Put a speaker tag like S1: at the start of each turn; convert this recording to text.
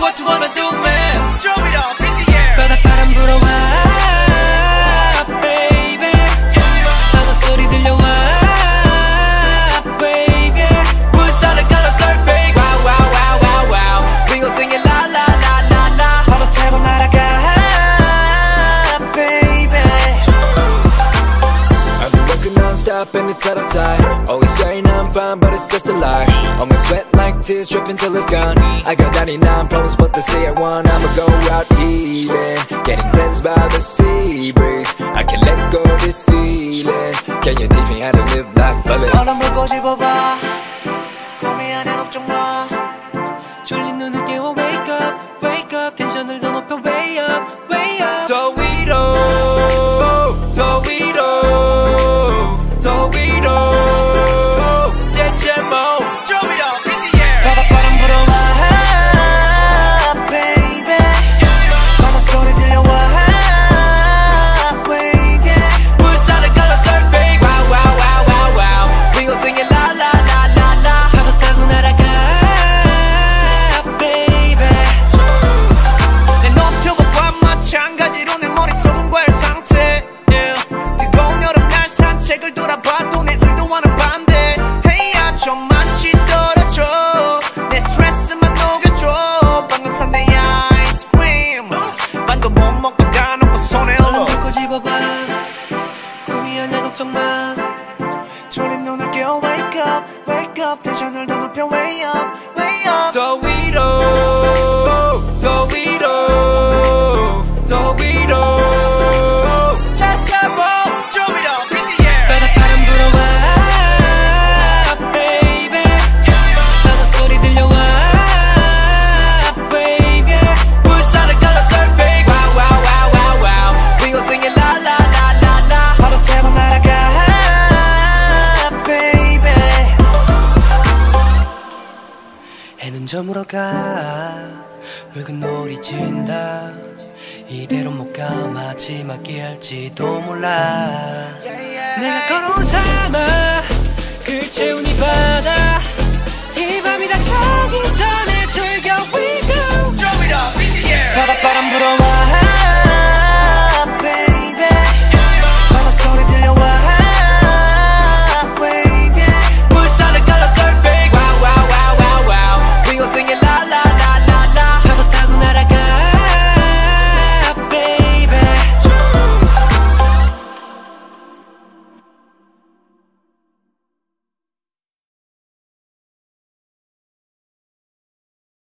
S1: What you wanna do man Throw it up in the air
S2: 바닷바람 불어와 baby 바다 소리 들려와 baby
S1: 불살을 color surfing Wow wow wow wow wow We gon' sing it la la la la la
S2: 파도 타고 날아가 baby
S3: I've been working non-stop and it's out of time. Always saying I'm fine but it's just a lie. All my sweat like tears dripping till it's gone. I got 99 problems but they say I won. I'ma go out healing, getting cleansed by the sea breeze. I can't let go of this feeling. Can you teach me how to live life fully?
S2: 얼음을 꼬집어봐 고민하냐 걱정 마 졸린 눈을 깨워 wake up wake up 텐션을 더 높여 way up way up
S1: 더 위로 더 위로 더 위로 제제모 Throw it up in the air
S2: 바닷바람 불어와 baby 바다 소리 들려와 baby
S1: 불살을 color surfing Wow wow wow wow wow We gon' sing it la la la la la
S2: 파도 타고 날아가 baby
S1: 내 노트북과 마찬가지로 내 머릿속은 과열 상태 yeah. 뜨거운 여름날 산책을 돌아봐도 내 의도와는 반대 Hey 좀만치 떨어져 내 스트레스만 녹여줘 방금 산 내 아이스크림 반도 못 먹고 다 놓고 손에 올려
S2: 얼음을 꼬집어봐 꿈이 아냐 걱정 마 졸린 눈을 깨워 wake up wake up 텐션을 더 높여 way up way up
S1: 더 위로 더 위로 더 위로 찾아보 Throw it up in the air
S2: 바닷바람 불어와 baby 바다 소리 들려와 baby
S1: 불살을 color surfing Wow wow wow wow wow We gon' sing it la la la la la
S2: 파도 타고 날아가 baby 해는 저물어 가 붉은 노을이 진다 이대로 못 가 마지막이 할지도 몰라 내가 걸어온 사막